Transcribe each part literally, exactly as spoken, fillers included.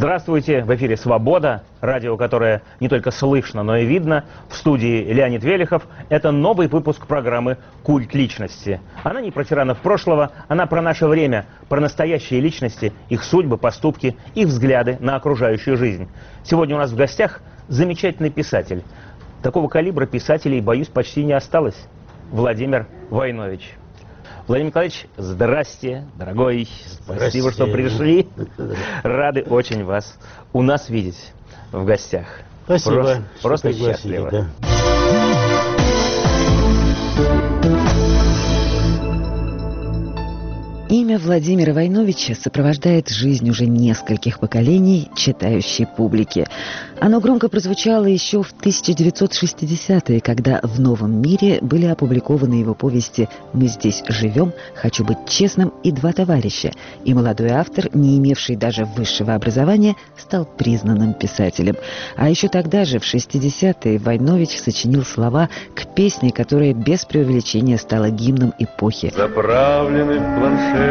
Здравствуйте, в эфире «Свобода», радио, которое не только слышно, но и видно. В студии Леонид Велихов. Это новый выпуск программы «Культ личности». Она не про тиранов прошлого, она про наше время, про настоящие личности, их судьбы, поступки, их взгляды на окружающую жизнь. Сегодня у нас в гостях замечательный писатель. Такого калибра писателей, боюсь, почти не осталось. Владимир Войнович. Владимир Николаевич, здрасте, дорогой. Спасибо, что пришли. Рады очень вас у нас видеть в гостях. Спасибо. Просто, просто счастливо. Да. Имя Владимира Войновича сопровождает жизнь уже нескольких поколений читающей публики. Оно громко прозвучало еще в тысяча девятьсот шестидесятые, когда в «Новом мире» были опубликованы его повести «Мы здесь живем», «Хочу быть честным» и «Два товарища». И молодой автор, не имевший даже высшего образования, стал признанным писателем. А еще тогда же, в шестидесятые, Войнович сочинил слова к песне, которая без преувеличения стала гимном эпохи. Заправлены в планшет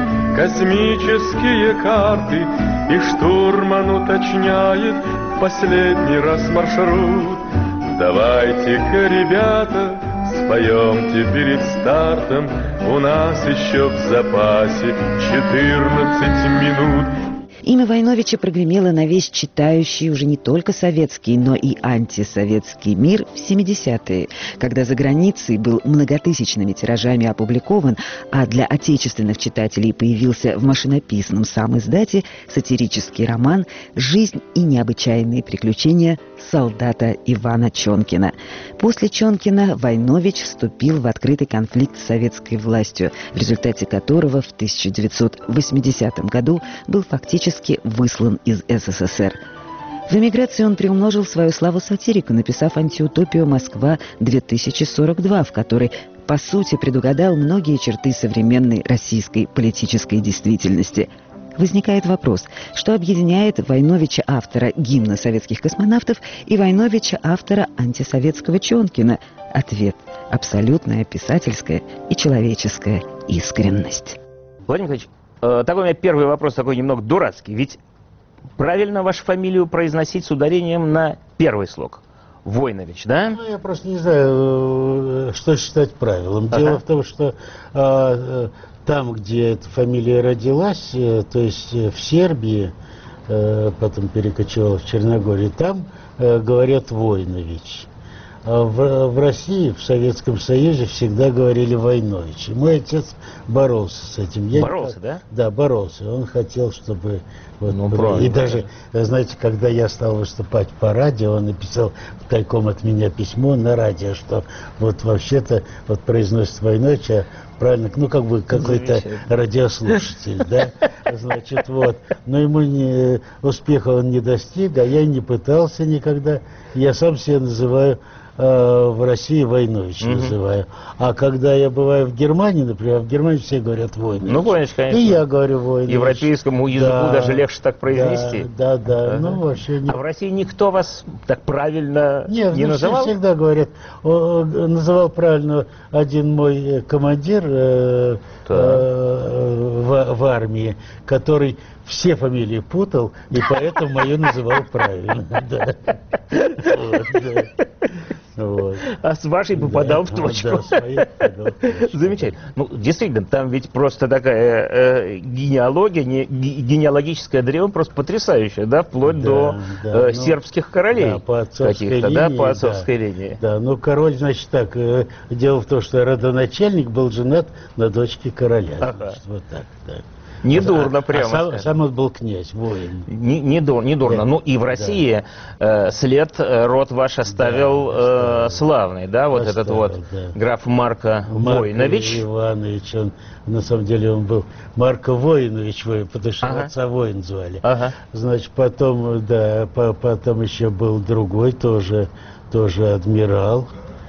космические карты, и штурман уточняет в последний раз маршрут. Давайте-ка, ребята, споемте перед стартом, у нас еще в запасе четырнадцать минут. Имя Войновича прогремело на весь читающий уже не только советский, но и антисоветский мир в семидесятые, когда за границей был многотысячными тиражами опубликован, а для отечественных читателей появился в машинописном самиздате сатирический роман «Жизнь и необычайные приключения солдата Ивана Чонкина». После Чонкина Войнович вступил в открытый конфликт с советской властью, в результате которого в тысяча девятьсот восьмидесятом году был фактически выслан из СССР. В эмиграции он приумножил свою славу сатирика, написав антиутопию «Москва-две тысячи сорок два», в которой, по сути, предугадал многие черты современной российской политической действительности. Возникает вопрос, что объединяет Войновича, автора гимна советских космонавтов, и Войновича, автора антисоветского Чонкина? Ответ – абсолютная писательская и человеческая искренность. Владимир Николаевич, такой у меня первый вопрос, такой немного дурацкий. Ведь правильно вашу фамилию произносить с ударением на первый слог? Войнович, да? Ну, я просто не знаю, что считать правилом. Ага. Дело в том, что а, там, где эта фамилия родилась, то есть в Сербии, потом перекочевала в Черногорию, там говорят Войнович. А в, в России, в Советском Союзе всегда говорили Войнович. И мой отец боролся с этим. Я боролся, не... да? Да, боролся. Он хотел, чтобы... Вот, ну, и даже, знаете, когда я стал выступать по радио, он написал тайком от меня письмо на радио, что вот вообще-то вот произносит Войнович, а правильно, ну как бы какой-то радиослушатель, да? Значит, вот. Но ему не, успеха он не достиг, а я не пытался никогда. Я сам себя называю в России Войнович угу. называю. А когда я бываю в Германии, например, в Германии все говорят Войнович. Ну, Войнович, конечно. И я говорю Войнович. Европейскому языку да, даже легче так произнести. Да, да, да. Ну, вообще не... А в России никто вас так правильно Нет, не ну, называл? Нет, всегда говорят. Он называл правильно один мой командир э, э, в, в армии, который все фамилии путал, и поэтому мою называл правильно. Вот. А с вашей попадал да, в точку. Да, попадал в точку. Замечательно. Ну, действительно, там ведь просто такая э, генеалогия, не, генеалогическое древо просто потрясающее, да, вплоть да, до да, э, ну, сербских королей. Да, по отцовской линии. Да, по отцовской да, линии. Да, ну, король, значит, так, э, дело в том, что родоначальник был женат на дочке короля. Ага. Значит, вот так, да. Недурно, а, прямо а сам, сам он был князь, воин. Не, не, дур, не дурно. Да. Ну и в России да. э, след э, род ваш оставил да, э, славный, да, вот оставил, этот вот да. граф Марко Войнович. Иванович, он, на самом деле он был Марко Войнович, потому что ага. отца воин звали. Ага. Значит, потом, да, по, потом еще был другой, тоже, тоже адмирал.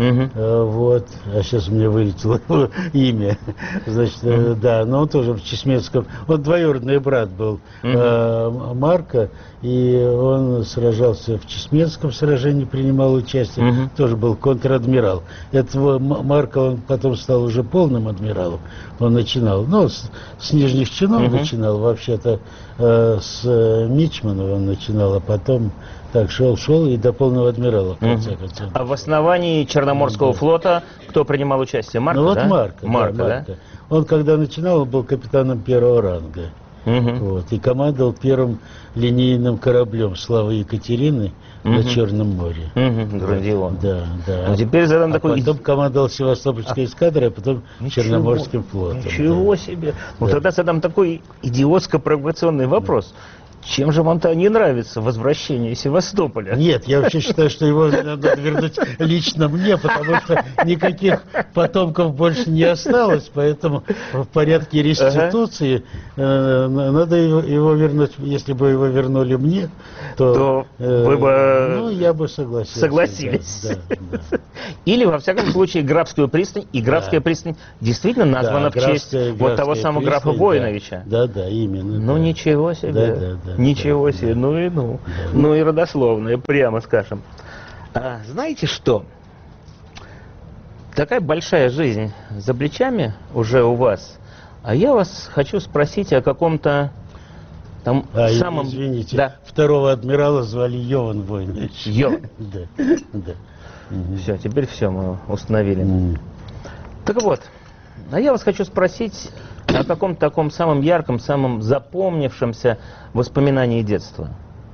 Угу. Э, вот, а сейчас у меня вылетело его имя. Значит, э, да, но он тоже в Чесменском. Он двоюродный брат был э, Марка, и он сражался в Чесменском сражении, принимал участие. Угу. Тоже был контр-адмирал. Этого Марка он потом стал уже полным адмиралом. Он начинал, ну, с, с нижних чинов угу. начинал, вообще-то э, с э, Мичмана он начинал, а потом так шел, шел и до полного адмирала, в конце концов. А в основании Черноморского да. флота кто принимал участие? Марко, ну вот да? Марко, Марко, да, да? Марко. Он когда начинал, он был капитаном первого ранга. Угу. Вот, и командовал первым линейным кораблем «Слава Екатерины» угу. на Черном море. Угу. Грандиозно. Да, да. Ну, теперь задам а такой... потом командовал Севастопольской эскадрой, а потом ничего, Черноморским флотом. Ничего да. себе. Ну да. тогда задам такой идиотско-провокационный вопрос. Чем же вам-то не нравится возвращение Севастополя? Нет, я вообще считаю, что его надо вернуть лично мне, потому что никаких потомков больше не осталось, поэтому в порядке реституции э, надо его, его вернуть. Если бы его вернули мне, то, то э, вы бы ну, я бы согласился. Согласились. Да, да, да. Или, во всяком случае, Графскую пристань. И Графская да. пристань действительно названа да, в честь Графская, вот того самого пристань, графа Воиновича. Да, да, да, именно. Ну, да. ничего себе. Да, да, да. Ничего да, себе, да. ну и ну. Да. Ну и родословное, прямо скажем. А, знаете что? Такая большая жизнь за плечами уже у вас. А я вас хочу спросить о каком-то там а, самом... Извините, да. второго адмирала звали Йован Воинович. Йован. Да, да. Все, теперь все мы установили. Mm. Так вот, а я вас хочу спросить о каком-то таком самом ярком, самом запомнившемся воспоминании детства.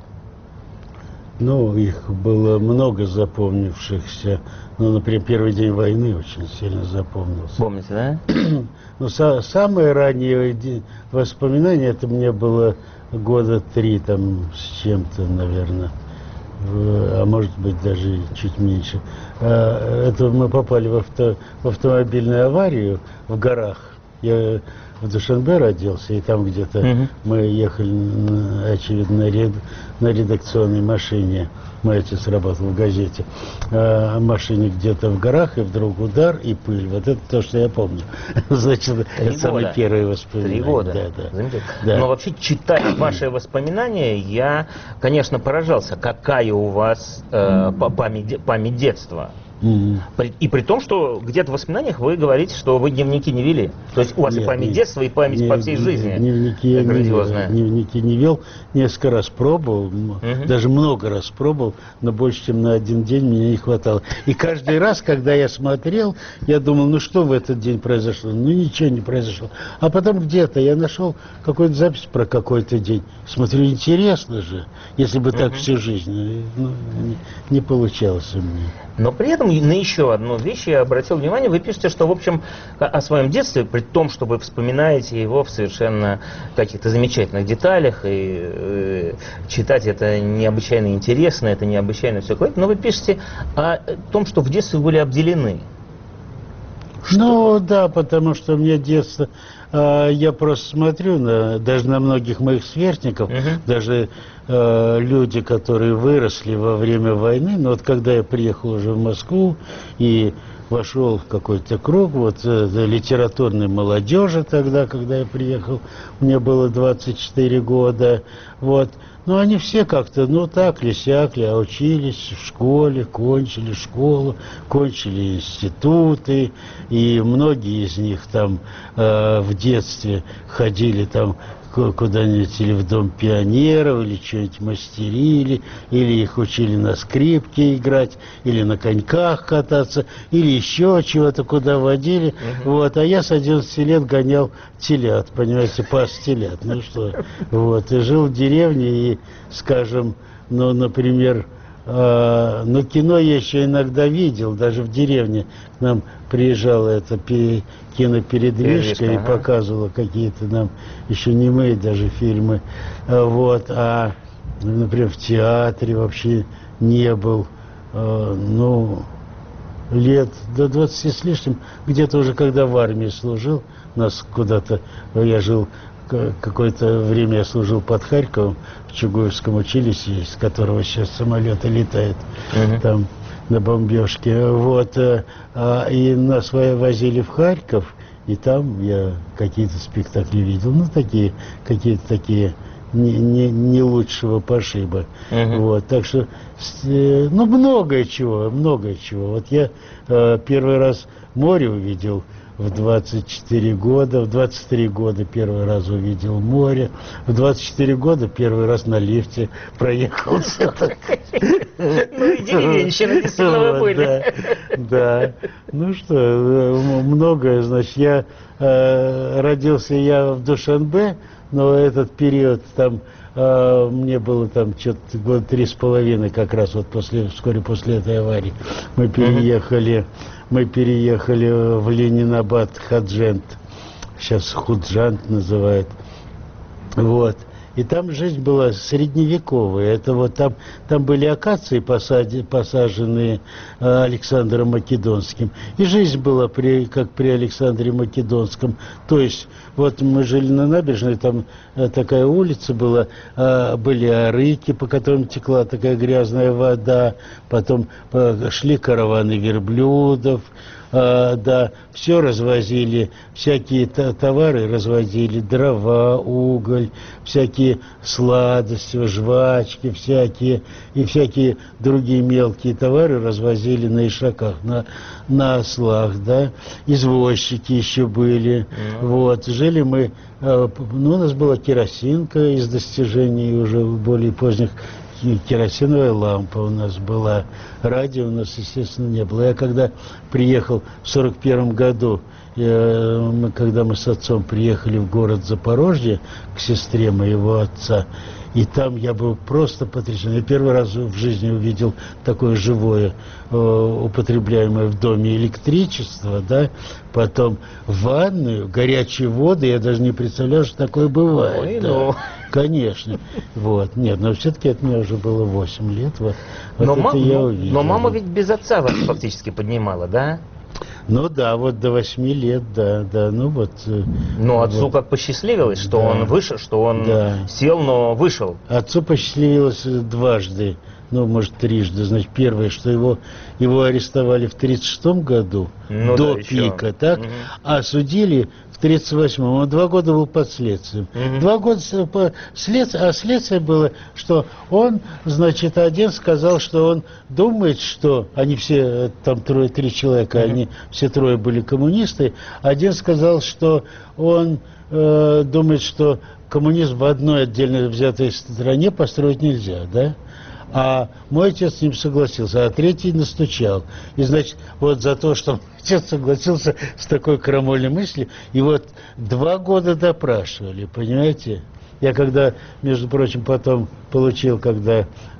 Ну, их было много запомнившихся. Ну, например, первый день войны очень сильно запомнился. Помните, да? Ну, са самые ранние воспоминания, это мне было года три там с чем-то, наверное. А может быть даже чуть меньше. Это мы попали в, авто, в автомобильную аварию в горах. Я в Душанбе родился, и там где-то uh-huh. мы ехали, очевидно, на, ред, на редакционной машине. Мой отец работал в газете. А, машине где-то в горах, и вдруг удар и пыль. Вот это то, что я помню. Значит, Три это самые первые воспоминания. Три года. Да, да. Да. Но вообще, читая ваши воспоминания, я, конечно, поражался, какая у вас э, память, память детства. Mm-hmm. И при том, что где-то в воспоминаниях вы говорите, что вы дневники не вели. То есть у вас нет, и память нет, детства, и память нет, по всей жизни. Дневники я не вел, дневники не вел. Несколько раз пробовал, mm-hmm. даже много раз пробовал, но больше, чем на один день мне не хватало. И каждый раз, когда я смотрел, я думал, ну что в этот день произошло? Ну ничего не произошло. А потом где-то я нашел какую-то запись про какой-то день. Смотрю, интересно же, если бы mm-hmm. так всю жизнь. Ну, не, не получалось у меня. Но при этом на еще одну вещь я обратил внимание. Вы пишете, что, в общем, о своем детстве, при том, что вы вспоминаете его в совершенно каких-то замечательных деталях, и э, читать это необычайно интересно, это необычайно все кладет, но вы пишете о том, что в детстве были обделены. Что? Ну, да, потому что у меня детство... Uh, я просто смотрю на, даже на многих моих сверстников, uh-huh. даже uh, люди, которые выросли во время войны, но вот когда я приехал уже в Москву и вошел в какой-то круг вот uh, литературной молодежи тогда, когда я приехал, мне было двадцать четыре года, вот. Ну, они все как-то, ну, так ли, сяк ли, а учились в школе, кончили школу, кончили институты, и многие из них там э, в детстве ходили там куда-нибудь или в Дом пионеров, или что-нибудь мастерили, или их учили на скрипке играть, или на коньках кататься, или еще чего-то куда водили. Uh-huh. Вот. А я с одиннадцати лет гонял телят, понимаете, пас телят. Ну что, вот. И жил в деревне, и, скажем, ну, например, э, ну, кино я еще иногда видел, даже в деревне к нам приезжала эта кинопередвижка и ага. показывала какие-то нам еще немые даже фильмы. Вот. А, например, в театре вообще не был. Ну, лет до двадцати с лишним. Где-то уже когда в армии служил, нас куда-то... Я жил... Какое-то время я служил под Харьковом в Чугуевском училище, из которого сейчас самолеты летают. Uh-huh. Там на бомбежке. Вот. И нас возили в Харьков, и там я какие-то спектакли видел. Ну, такие, какие-то такие не, не, не лучшего пошиба. Uh-huh. Вот. Так что, ну, многое чего, многое чего. Вот я э, первый раз море увидел в двадцать четыре года, в двадцать три года первый раз увидел море, в двадцать четыре года первый раз на лифте проехался. Ну и деревенщина, действительно, вы были. Да. Ну что, многое, значит, я родился я в Душанбе, но этот период там мне было там что-то года три с половиной, как раз вот после, вскоре после этой аварии. Мы переехали, мы переехали в Ленинабад, Хаджент, сейчас Худжант называют. Вот. И там жизнь была средневековая. Это вот там, там были акации, посади, посаженные э, Александром Македонским. И жизнь была при, как при Александре Македонском. То есть, вот мы жили на набережной, там э, такая улица была, э, были арыки, по которым текла такая грязная вода. Потом э, шли караваны верблюдов. А, да, все развозили, всякие товары развозили, дрова, уголь, всякие сладости, жвачки всякие, и всякие другие мелкие товары развозили на ишаках, на, на ослах, да, извозчики еще были, mm-hmm. вот, жили мы, ну, у нас была керосинка из достижений уже более поздних, керосиновая лампа у нас была, радио у нас, естественно, не было. Я когда приехал в сорок первом году, я, мы, когда мы с отцом приехали в город Запорожье к сестре моего отца, и там я был просто потрясен. Я первый раз в жизни увидел такое живое, э, употребляемое в доме электричество, да, потом ванную, горячие воды, я даже не представлял, что такое бывает. Ой, да. Ну. Конечно. Вот. Нет, но все-таки от меня уже было восемь лет. Вот, но вот это мам, я увидел. Но мама ведь без отца вас фактически поднимала, да? Ну да, вот до восьми лет, да, да, ну вот. Но отцу вот. Как посчастливилось, что да. он вышел, что он да. сел, но вышел. Отцу посчастливилось дважды, ну, может, трижды. Значит, первое, что его, его арестовали в тридцать шестом году, ну, до да, пика, еще. Так, угу. а судили в тридцать восьмом. Он два года был под следствием. Угу. Два года по следствию, а следствие было, что он, значит, один сказал, что он думает, что они все, там трое, три человека, угу. они все трое были коммунисты. Один сказал, что он э, думает, что коммунизм в одной отдельно взятой стране построить нельзя, да? А мой отец с ним согласился, а третий настучал. И, значит, вот за то, что отец согласился с такой крамольной мыслью, и вот два года допрашивали, понимаете? Я когда, между прочим, потом получил, когда э,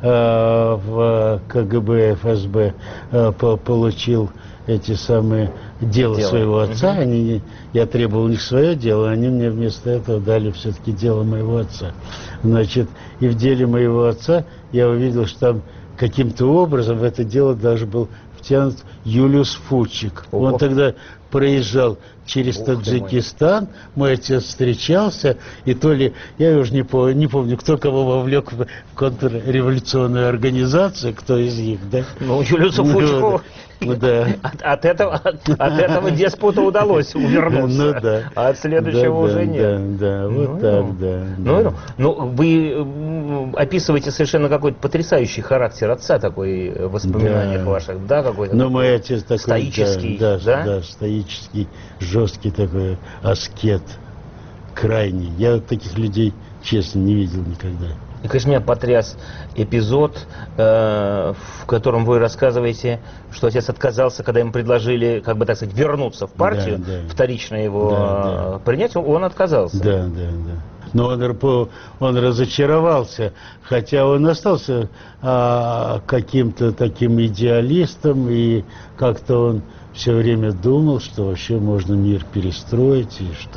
в КГБ, ФСБ э, по, получил эти самые дела дело. своего отца, угу. они, я требовал у них свое дело, они мне вместо этого дали все-таки дело моего отца. Значит, и в деле моего отца я увидел, что там каким-то образом в это дело даже был втянут Юлиус Фучик. О. Он тогда проезжал через Ух Таджикистан, мой отец встречался, и то ли, я уже не помню, не помню, кто кого вовлек в контрреволюционную организацию, кто из них, да? Ну, Юлиусу Фучику ну, да. от, от, этого, от, от этого деспута удалось увернуться, ну, да. а от следующего да, уже да, нет. Да, да, вот ну, так, ну. да. Ну, да. Ну, ну, вы описываете совершенно какой-то потрясающий характер отца, такой в воспоминаниях да. ваших, да, какой-то ну, мой отец такой, стоический, да, да, да? да, стоический, жесткий такой аскет, крайний. Я таких людей, честно, не видел никогда. И, конечно, меня потряс эпизод, э, в котором вы рассказываете, что отец отказался, когда ему предложили, как бы так сказать, вернуться в партию, да, да. вторично его да, да. принять, он отказался. Да, да, да. Но он, он разочаровался, хотя он остался а, каким-то таким идеалистом, и как-то он все время думал, что вообще можно мир перестроить, и что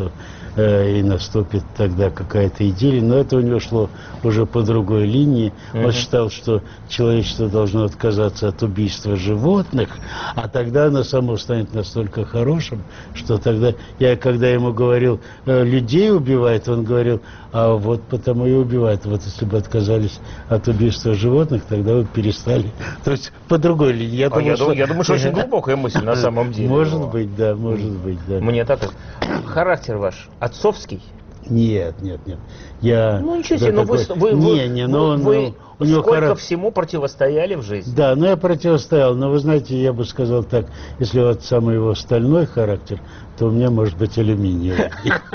э, и наступит тогда какая-то идиллия. Но это у него шло уже по другой линии. Mm-hmm. Он считал, что человечество должно отказаться от убийства животных, а тогда оно само станет настолько хорошим, что тогда... Я когда ему говорил, э, людей убивает, он говорил, а вот потому и убивает. Вот если бы отказались от убийства животных, тогда вы перестали. То есть по другой линии. Я, а думаю, я, что... я думаю, что очень глубокая мысль на самом деле. Может быть, да, может быть, да. Мне так. Характер ваш отцовский? Нет, нет, нет. Я... Ну ничего себе, но такой... вы, вы, не, не, вы, но он, вы у него сколько характер... всему противостояли в жизни? Да, но я противостоял. Но вы знаете, я бы сказал так, если вот самый его стальной характер, то у меня может быть алюминиевый.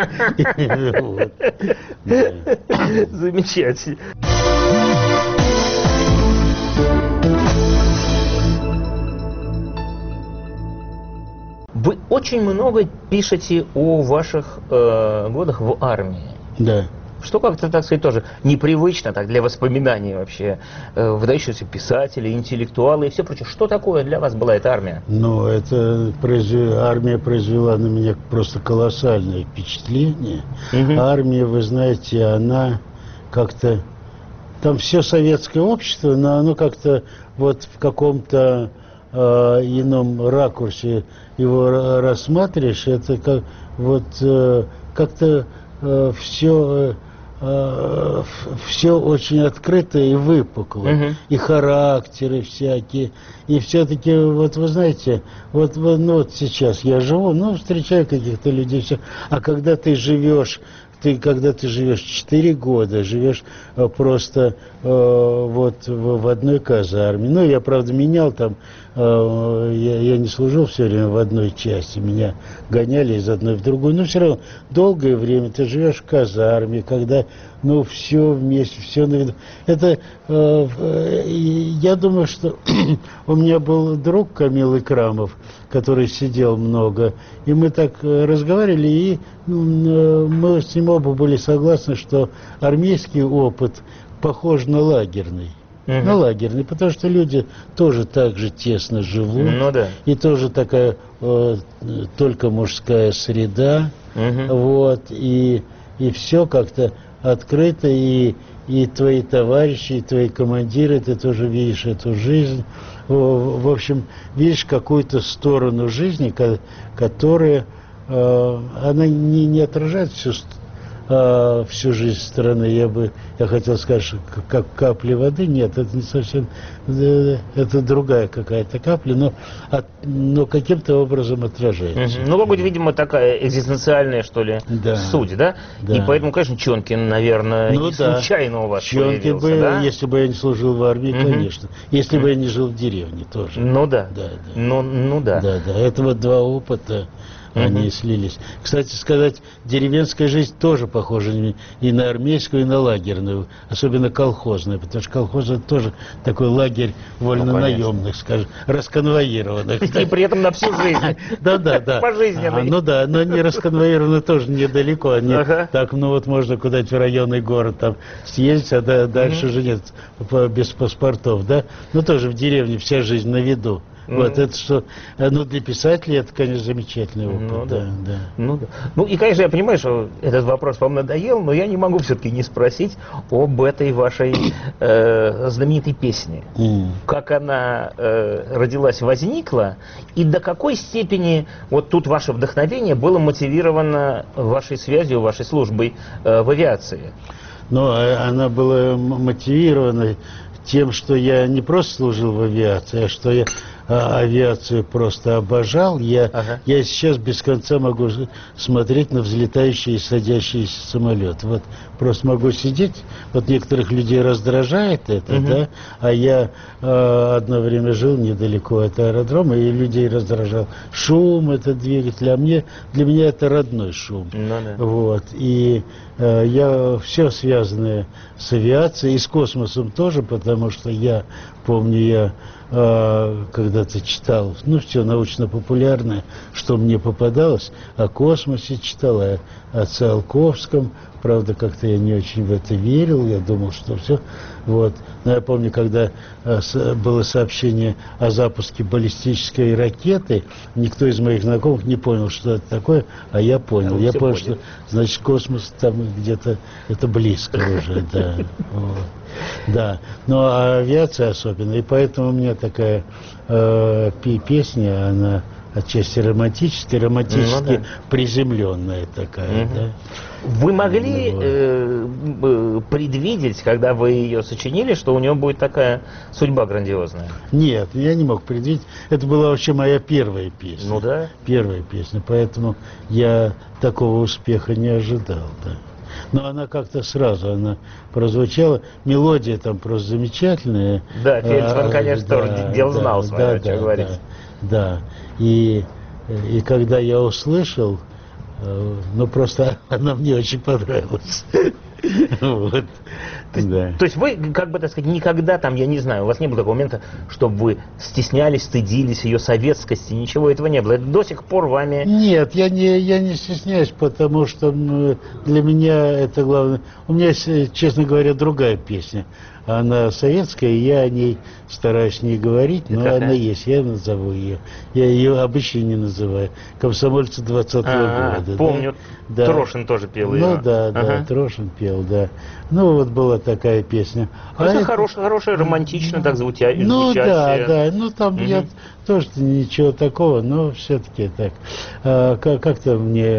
Замечательно. Вы очень много пишете о ваших э, годах в армии. Да. Что как-то, так сказать, тоже непривычно так для воспоминаний вообще. Э, выдающиеся писатели, интеллектуалы и все прочее. Что такое для вас была эта армия? Ну, это произве... армия произвела на меня просто колоссальное впечатление. Угу. Армия, вы знаете, она как-то... Там все советское общество, но оно как-то вот в каком-то э, ином ракурсе его рассматриваешь, это как вот э, как-то э, все э, все очень открыто и выпукло, uh-huh. и характеры всякие, и все-таки вот вы знаете, вот, ну, вот сейчас я живу, ну встречаю каких-то людей, все, а когда ты живешь Ты, когда ты живешь четыре года, живешь э, просто э, вот в, в одной казарме. Ну, я, правда, менял там, э, я, я не служил все время в одной части, меня гоняли из одной в другую. Но все равно долгое время ты живешь в казарме, когда, ну, все вместе, все на виду. Это, э, э, я думаю, что у меня был друг Камил Икрамов, который сидел много, и мы так разговаривали, и ну, мы с ним оба были согласны, что армейский опыт похож на лагерный. Угу. На лагерный, потому что люди тоже так же тесно живут, ну, да. и тоже такая э, только мужская среда, угу. вот, и, и все как-то открыто, и, и твои товарищи, и твои командиры, ты тоже видишь эту жизнь. В общем, видишь какую-то сторону жизни, которая, э, она не, не отражает всю, э, всю жизнь страны. Я бы, я хотел сказать, что как капли воды. Нет, это не совсем, э, это другая какая-то капля, но, от, но каким-то образом отражается. Угу. Ну, какой-то, видимо, такая экзистенциальная, что ли, да. суть, да? да? И поэтому, конечно, Чонкин, наверное, ну, не да. случайно у вас Чонкин появился, бы, да? если бы я не служил в армии, угу. конечно. Если угу. бы я не жил в деревне тоже. Ну да. Да, да. Ну, ну да. Да, да. Это вот два опыта. Они слились. Кстати сказать, деревенская жизнь тоже похожа и на армейскую, и на лагерную, особенно колхозную, потому что колхоз это тоже такой лагерь вольнонаемных, ну, скажем, расконвоированных. И при этом на всю жизнь. Да, да, да. Пожизненный. Ну да, но они расконвоированы тоже недалеко. Они так, ну вот можно куда-нибудь в районный город там съездить, а дальше уже нет, без паспортов, да. Но тоже в деревне вся жизнь на виду. Mm-hmm. Вот это что, ну для писателей это, конечно, замечательный опыт. Ну да, да. да. Ну, да. Ну и, конечно, я понимаю, что этот вопрос вам надоел, но я не могу все-таки не спросить об этой вашей э, знаменитой песне. Mm. Как она э, родилась, возникла, и до какой степени вот тут ваше вдохновение было мотивировано вашей связью, вашей службой э, в авиации? Ну, она была мотивирована тем, что я не просто служил в авиации, а что я а, авиацию просто обожал. Я, ага. я сейчас без конца могу смотреть на взлетающие и садящиеся самолеты. Вот просто могу сидеть. Вот некоторых людей раздражает это, угу. да, а я а, одно время жил недалеко от аэродрома, и людей раздражал шум, этот двигатель, а мне, для меня это родной шум. Ну, да. Вот, и а, я все связанное с авиацией и с космосом тоже, потому что я помню, я когда когда-то читал, ну, все научно-популярное, что мне попадалось, о космосе читал, о, о Циолковском. Правда, как-то я не очень в это верил, я думал, что все. Вот. Но я помню, когда э, с, было сообщение о запуске баллистической ракеты, никто из моих знакомых не понял, что это такое, а я понял. Я понял, что, значит, космос там где-то, это близко уже, да. Да, но авиация особенно, и поэтому у меня такая э, песня, она отчасти романтическая, романтически ну, да. приземленная такая, угу. да. Вы могли ну, э, предвидеть, когда вы ее сочинили, что у нее будет такая судьба грандиозная? Нет, я не мог предвидеть. Это была вообще моя первая песня. Ну да. Первая песня, поэтому я такого успеха не ожидал, да. Но она как-то сразу, она прозвучала. Мелодия там просто замечательная. Да, Фельдман, конечно, да, тоже дел да, знал да, свое, да, что да, говорить. Да, да. И, и когда я услышал, ну просто она мне очень понравилась. Вот. То есть, да. то есть вы, как бы так сказать, никогда там, я не знаю, у вас не было такого момента, чтобы вы стеснялись, стыдились ее советскости, ничего этого не было. Это до сих пор вами... Нет, я не, я не стесняюсь, потому что для меня это главное. У меня есть, честно говоря, другая песня. Она советская, и я о ней стараюсь не говорить, но какая? Она есть, я назову ее. Я ее обычно не называю. «Комсомольцы двадцатого года». Помню, да. Трошин тоже пел ее. Ну да, да, ага. Трошин пел, да. Ну вот была такая песня. А это хорошая, хорошая, романтично, так звуча, ну, звучащая. Ну да, да, ну там угу. я тоже ничего такого, но все-таки так. А, как-то мне,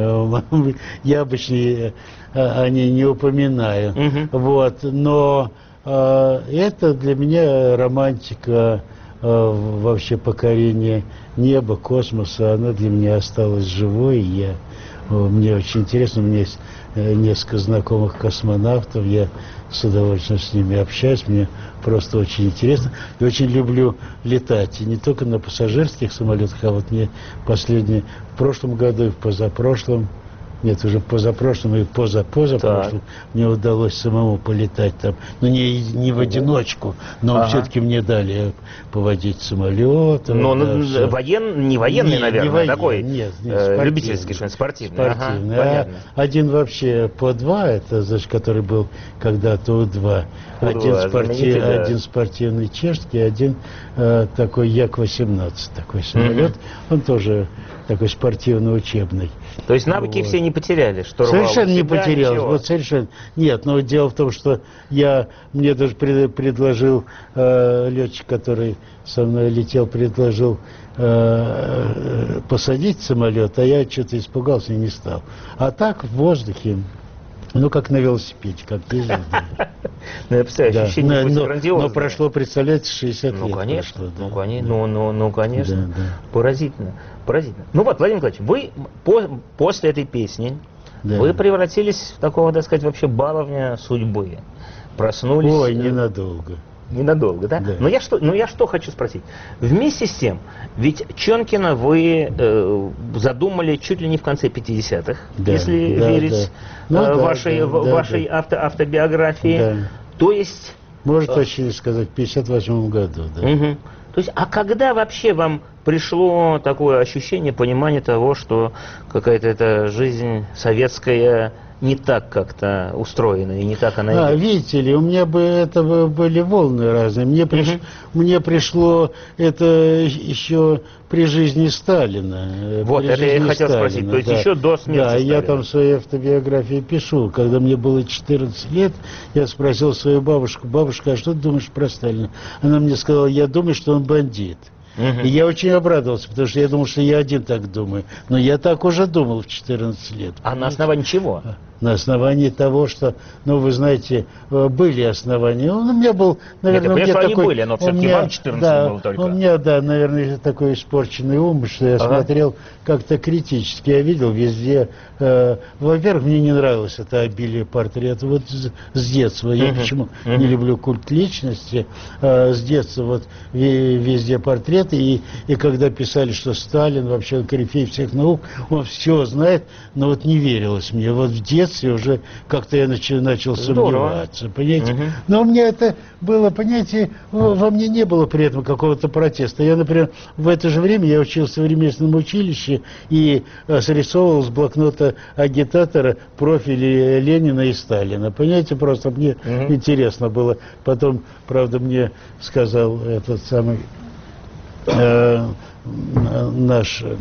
я обычно о ней не упоминаю. Угу. Вот, но... Это для меня романтика, вообще покорение неба, космоса, она для меня осталась живой. Я, мне очень интересно, у меня есть несколько знакомых космонавтов, я с удовольствием с ними общаюсь, мне просто очень интересно. И очень люблю летать, и не только на пассажирских самолетах, а вот мне последние, в прошлом году и в позапрошлом, нет, уже позапрошлом и позапозапрошлом мне удалось самому полетать там. Ну, не, не в одиночку, но ага. все-таки мне дали поводить самолет. Но да, воен, не военный, нет, наверное, не воен, такой нет, нет, э, любительский, что-нибудь спортивный. спортивный. Ага, а один вообще по два, это, значит, который был когда-то У-два. Один, спортив, да. один спортивный чешский, один э, такой Як восемнадцать, такой самолет. Mm-hmm. Он тоже такой спортивно-учебный. То есть навыки вот. Все не потеряли? Что совершенно не потерял. Вот совершенно. Нет, но дело в том, что я, мне даже пред, предложил э, летчик, который со мной летел, предложил э, посадить самолет, а я что-то испугался и не стал. А так в воздухе, ну как на велосипеде, как ездил. Ну, я представляю, ощущение будет грандиозное. Но прошло, представляете, шестьдесят лет. Ну, конечно, прошло, ну, конечно, ну, ну, ну, конечно. Поразительно, поразительно. Ну вот, Владимир Николаевич, вы по, после этой песни, да. вы превратились в такого, так сказать, вообще баловня судьбы. Проснулись... Ой, ненадолго. Ненадолго, да? да. Но, я что, но я что хочу спросить. Вместе с тем, ведь Чонкина вы э, задумали чуть ли не в конце пятидесятых, да, если да, верить да. Э, ну, вашей, да, в, вашей да. Авто, автобиографии. Да. То есть... Может, точнее сказать, в пятьдесят восьмом году, да. Угу. То есть, а когда вообще вам пришло такое ощущение, понимание того, что какая-то эта жизнь советская не так как-то устроена, и не так она а, идет? Видите ли, у меня бы это были волны разные. Мне, приш... угу. мне пришло это еще при жизни Сталина. Вот, при это я хотел Сталина, спросить. То есть да. еще до смерти Да, Сталина. Я там в своей автобиографии пишу. Когда мне было четырнадцать лет, я спросил свою бабушку: бабушка, а что ты думаешь про Сталина? Она мне сказала: я думаю, что он бандит. Угу. И я очень обрадовался, потому что я думал, что я один так думаю. Но я так уже думал в четырнадцать лет. А на основании чего? На основании того, что, ну, вы знаете, были основания. Он у меня был, наверное, Нет, я понимаю, такой, они были, но все-таки вам четырнадцать да, было только. У меня, да, наверное, такой испорченный ум, что я ага. смотрел как-то критически. Я видел везде. Э, во-первых, мне не нравилось это обилие портретов. Вот с, с детства. Я угу. почему угу. не люблю культ личности. Э, с детства вот везде портреты. И, и когда писали, что Сталин вообще корифей всех наук, он все знает, но вот не верилось мне. Вот в детстве детстве уже как-то я начал, начал сомневаться, понимаете. Угу. Но у меня это было, понимаете, во мне не было при этом какого-то протеста. Я, например, в это же время я учился в ремесленном училище и срисовывал с блокнота агитатора профили Ленина и Сталина. Понимаете, просто мне угу. интересно было. Потом, правда, мне сказал этот самый э, наш э,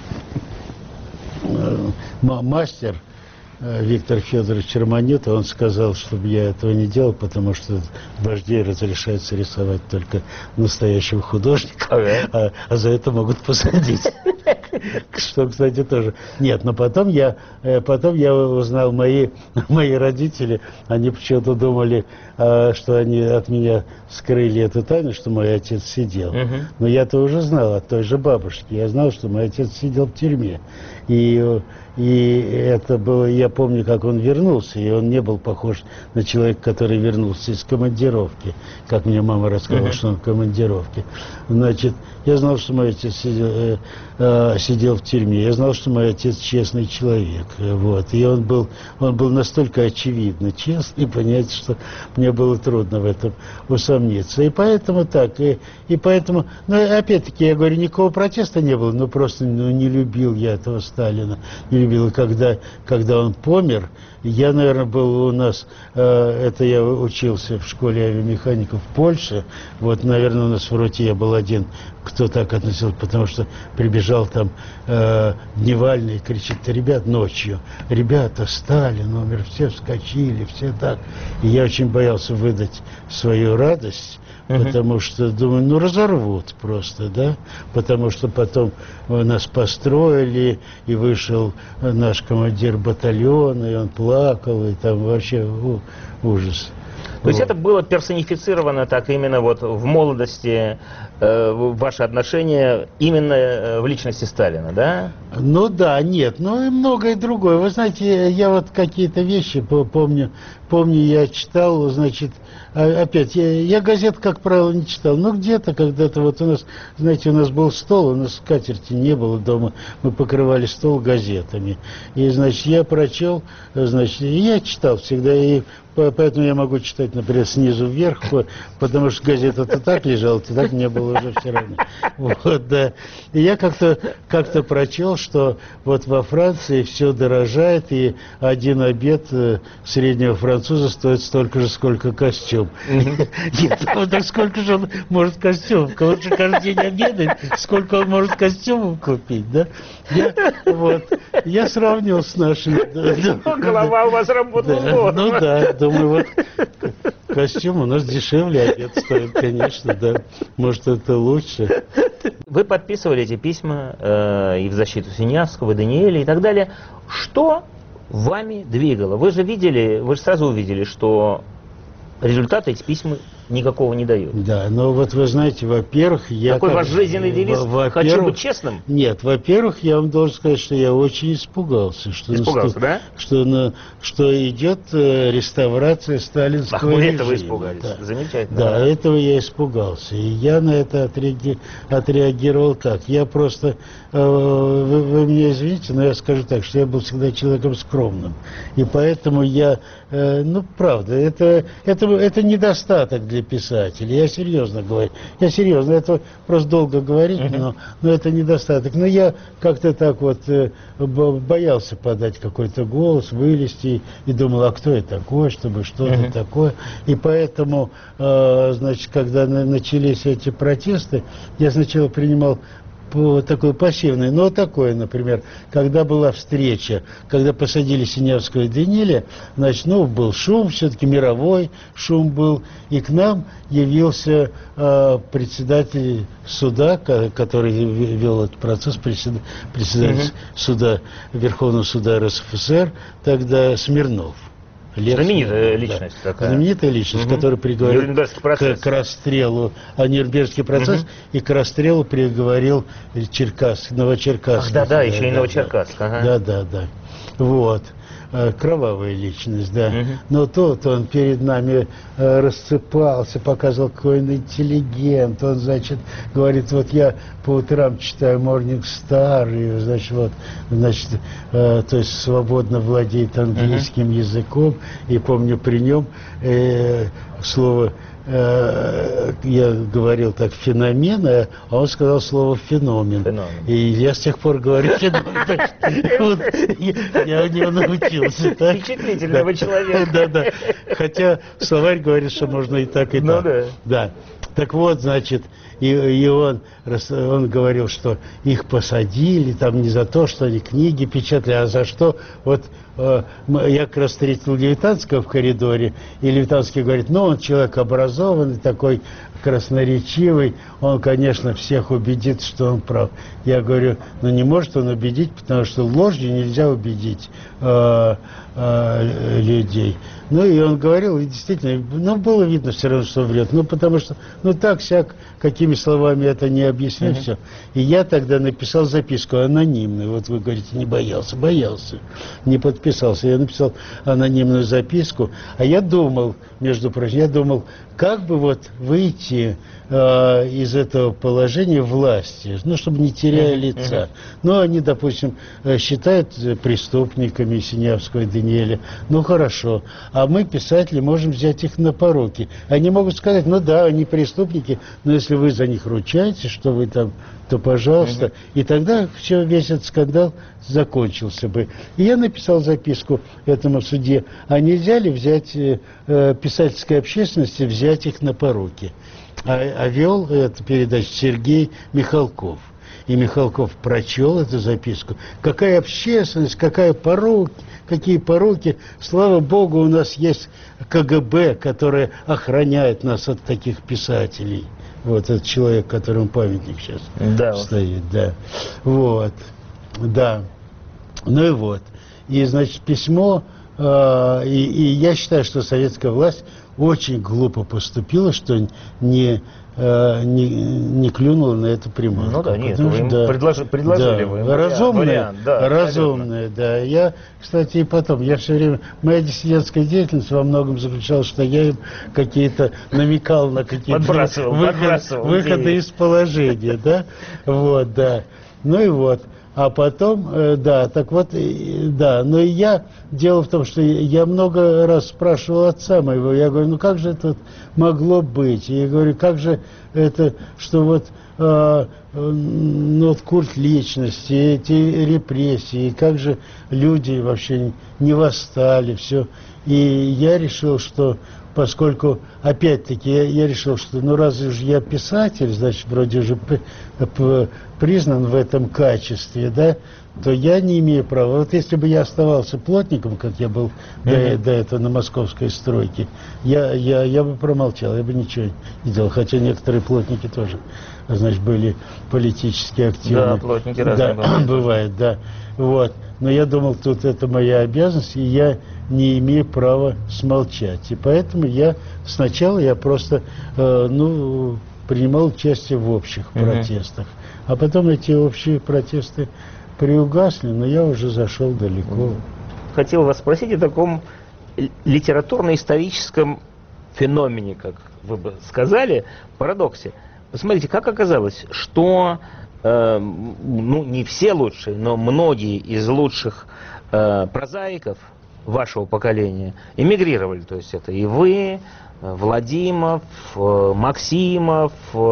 мастер Виктор Федорович Черманюта, он сказал, чтобы я этого не делал, потому что вождей разрешается рисовать только настоящего художника, okay. а, а за это могут посадить. Что, кстати, тоже. Нет, но потом я, потом я узнал, мои, мои родители, они почему-то думали, что они от меня скрыли эту тайну, что мой отец сидел. Uh-huh. Но я-то уже знал от той же бабушки. Я знал, что мой отец сидел в тюрьме. И, и это было, я помню, как он вернулся, и он не был похож на человека, который вернулся из командировки, как мне мама рассказала, uh-huh. что он в командировке. Значит, я знал, что мой отец сидел, э, э, сидел в тюрьме, я знал, что мой отец честный человек, вот, и он был, он был настолько очевидно честный, понимаете, что мне было трудно в этом усомниться, и поэтому так, и, и поэтому, ну, опять-таки, я говорю, никакого протеста не было, но просто, ну, не любил я этого Сталина, не любил, и когда, когда он помер, я, наверное, был у нас, э, это я учился в школе авиамехаников в Польше, вот, наверное, у нас в роте я был один, кто так относился, потому что прибежал там э, Дневальный и кричит: ребят, ночью, ребята, Сталин умер, все вскочили, все так. И я очень боялся выдать свою радость, uh-huh. потому что, думаю, ну, разорвут просто, да, потому что потом нас построили, и вышел наш командир батальона, и он плакал, и там вообще у, ужас. То есть это было персонифицировано так именно вот в молодости, э, ваши отношения именно э, в личности Сталина, да? Ну да, нет, ну и многое другое. Вы знаете, я вот какие-то вещи помню, помню, я читал, значит, опять, я, я газет, как правило, не читал, но где-то когда-то вот у нас, знаете, у нас был стол, у нас скатерти не было дома, мы покрывали стол газетами. И, значит, я прочел, значит, и я читал всегда, и поэтому я могу читать, например, снизу вверх, потому что газета-то так лежала, то так не было уже все равно. Вот, да. И я как-то как-то прочел, что вот во Франции все дорожает, и один обед среднего француза стоит столько же, сколько костюм. Нет, так сколько же он может костюм? Он же каждый день обедает, сколько он может костюмов купить, да? Вот. Я сравнил с нашими... Голова у вас работала. Ну да, думаю, вот костюм у нас дешевле, обед стоит, конечно, да. Может, это лучше. Вы подписывали эти письма э, и в защиту Синявского, и Даниэля и так далее. Что вами двигало? Вы же видели, вы же сразу увидели, что результаты эти письма никакого не дают. Да, но вот вы знаете, во-первых, я... Какой как, ваш жизненный девиз? Хочу быть честным? Нет, во-первых, я вам должен сказать, что я очень испугался. Что испугался, наступ... да? Что, на... что идет э, реставрация сталинского Ах, вы режима. этого испугались? Да. Замечательно. Да, да, этого я испугался. И я на это отреаги... отреагировал так. Я просто... Э, вы, вы меня извините, но я скажу так, что я был всегда человеком скромным. И поэтому я... Э, ну, правда, это, это, это недостаток для писателя. Я серьезно говорю. Я серьезно. Это просто долго говорить, uh-huh. но, но это недостаток. Но я как-то так вот э, боялся подать какой-то голос, вылезти и, и думал, а кто я такой, чтобы что-то uh-huh. такое. И поэтому, э, значит, когда на, начались эти протесты, я сначала принимал такое пассивное, но такое, например, когда была встреча, когда посадили Синявского и Даниэля, значит, ну, был шум, все-таки мировой шум был, и к нам явился э, председатель суда, который вел этот процесс, председатель, председатель uh-huh. суда, Верховного суда эр эс эф эс эр, тогда Смирнов. Лев, знаменитая личность да. такая. Знаменитая личность, угу. которая приговорил к, к расстрелу, а Нюрнбергский процесс, угу. и к расстрелу приговорил Черкасск, Новочеркасск. Ах, да, да, еще да, и Новочеркасск. Да, ага. да, да. Вот. Кровавая личность, да. Угу. Но тут он перед нами э, рассыпался, показывал, какой он интеллигент. Он, значит, говорит, вот я по утрам читаю Morning Star, и, значит, вот, значит, э, то есть свободно владеет английским угу. языком. И помню, при нем э, слово... я говорил так феномен, а он сказал слово феномен. феномен. И я с тех пор говорю феномен. Я у него научился. Впечатлительного человека. Да, да. Хотя словарь говорит, что можно и так, и так. Да. Так вот, значит, и, и он, он говорил, что их посадили там не за то, что они книги печатали, а за что. Вот э, я как раз встретил Левитанского в коридоре, и Левитанский говорит, ну, он человек образованный, такой красноречивый, он, конечно, всех убедит, что он прав. Я говорю, ну, не может он убедить, потому что ложью нельзя убедить э, э, людей. Ну, и он говорил, и действительно, ну, было видно все равно, что врет. Ну, потому что, ну, так, сяк, какими словами это не объясню, uh-huh. все. И я тогда написал записку анонимную. Вот вы говорите, не боялся. Боялся. Не подписался. Я написал анонимную записку. А я думал, между прочим, я думал, как бы вот выйти э, из этого положения власти, ну, чтобы не теряя лица. Uh-huh. Ну, они, допустим, считают преступниками Синявского и Даниэля. Ну, хорошо. А мы, писатели, можем взять их на поруки. Они могут сказать, ну да, они преступники, но если вы за них ручаетесь, что вы там, то пожалуйста. Uh-huh. И тогда все, весь этот скандал закончился бы. И я написал записку этому судье, а нельзя ли взять э, писательской общественности, взять их на поруки. А, а вел эту передачу Сергей Михалков. И Михалков прочел эту записку. Какая общественность, какая поруки, какие поруки. Слава Богу, у нас есть КГБ, которое охраняет нас от таких писателей. Вот этот человек, которому памятник сейчас да. стоит. Да. Вот. Да. Ну и вот. И, значит, письмо, э, и, и я считаю, что советская власть очень глупо поступила, что не... Не, не клюнула на эту приманку. Ну да, нет, вы им да, предложи, предложили да, вы им разумная, вариант, да, разумная, да. Я, кстати, и потом, я все время, моя диссидентская деятельность во многом заключалась, что я им какие-то намекал на какие-то выход, выходы из положения, да, вот, да. Ну и вот. А потом, э, да, так вот, э, да, но и я, дело в том, что я много раз спрашивал отца моего, я говорю, ну как же это могло быть? И я говорю, как же это, что вот, э, э, ну, вот культ личности, эти репрессии, как же люди вообще не восстали, все. И я решил, что поскольку, опять-таки, я, я решил, что, ну, разве же я писатель, значит, вроде же при, при, признан в этом качестве, да, то я не имею права. Вот если бы я оставался плотником, как я был mm-hmm. до, до этого на московской стройке, я, я, я бы промолчал, я бы ничего не делал. Хотя некоторые плотники тоже, значит, были политически активны. Да, плотники разные да, бывают. Бывает, да. Вот. Но я думал, тут это моя обязанность, и я не имею права смолчать. И поэтому я сначала я просто э, ну, принимал участие в общих mm-hmm. протестах. А потом эти общие протесты приугасли, но я уже зашел далеко. Хотел вас спросить о таком литературно-историческом феномене, как вы бы сказали, парадоксе. Посмотрите, как оказалось, что э, ну, не все лучшие, но многие из лучших э, прозаиков вашего поколения эмигрировали. То есть это и вы, Владимов, Максимов,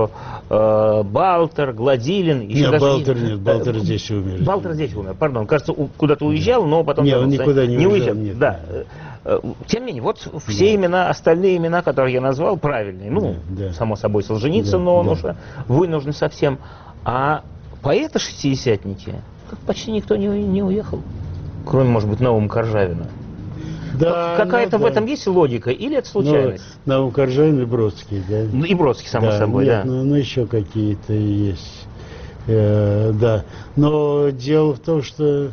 Балтер, Гладилин. Нет, даже Балтер нет, Балтер здесь умер. Балтер здесь умер, пардон. Кажется, куда-то уезжал, но потом... Нет, он никуда не, не уезжал. Нет, да. Тем не менее, вот все да. имена, остальные имена, которые я назвал, правильные. Ну, да, да. само собой, Солженицын, да, но он да. уже вынужден совсем. А поэты-шестидесятники, как почти никто не, не уехал. Кроме, может быть, Наум Коржавина. Да, какая-то ну, в да. этом есть логика или это случайность? Ну, Наум Коржавин и Бродский, да. Ну, и Бродский, само да, собой, нет, да. Ну, ну, еще какие-то есть. Э, да. Но дело в том, что,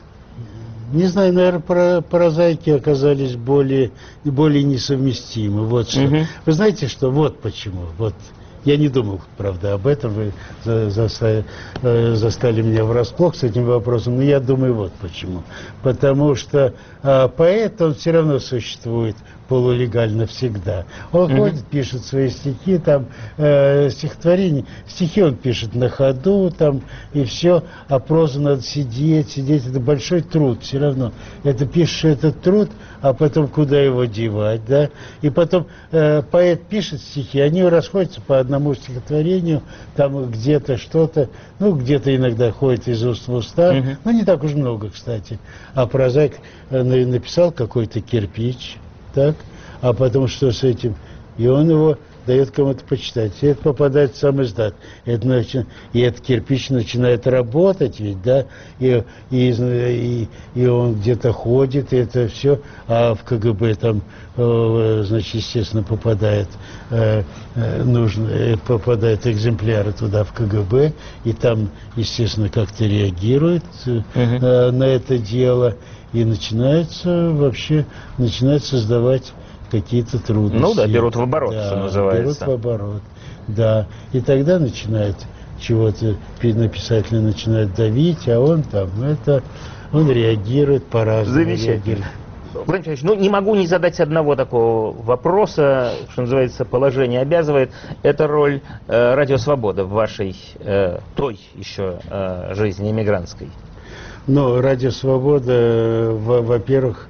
не знаю, наверное, про, прозаики оказались более, более несовместимы. Вот что. Угу. Вы знаете, что? Вот почему. Вот Я не думал, правда, об этом. Вы застали, застали меня врасплох с этим вопросом. Но я думаю, вот почему. Потому что а, поэт, он все равно существует полулегально всегда. Он mm-hmm. ходит, пишет свои стихи, там, э, стихотворения. Стихи он пишет на ходу, там, и все. А прозу надо сидеть, сидеть. Это большой труд все равно. Это пишешь этот труд, а потом куда его девать, да? И потом э, поэт пишет стихи, они расходятся по одному стихотворению, там где-то что-то, ну, где-то иногда ходит из уст в уста, mm-hmm. ну, не так уж много, кстати. А прозаик э, написал какой-то кирпич, так, а потом что с этим? И он его дает кому-то почитать. И это попадает в сам издат. Это начи... И этот кирпич начинает работать, ведь, да, и, и, и, и он где-то ходит, и это все, а в КГБ там, э, значит, естественно, попадает, э, э, нужно, э, попадают экземпляры туда в КГБ, и там, естественно, как-то реагирует э, uh-huh. на это дело, и начинается вообще, начинает создавать какие-то трудности. Ну да, берут в оборот, да, что называется. Берут в оборот, да. И тогда начинает чего-то, на писателя начинает давить, а он там, это, он реагирует по-разному. Замечательно. Владимир Николаевич, ну не могу не задать одного такого вопроса, что называется, положение обязывает. Это роль э, Радио Свобода в вашей э, той еще э, жизни эмигрантской. Ну, Радио Свобода, во-первых,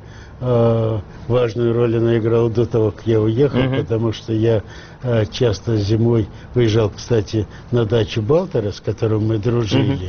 важную роль она играла до того, как я уехал, uh-huh. потому что я э, часто зимой выезжал, кстати, на дачу Балтера, с которым мы дружили, uh-huh.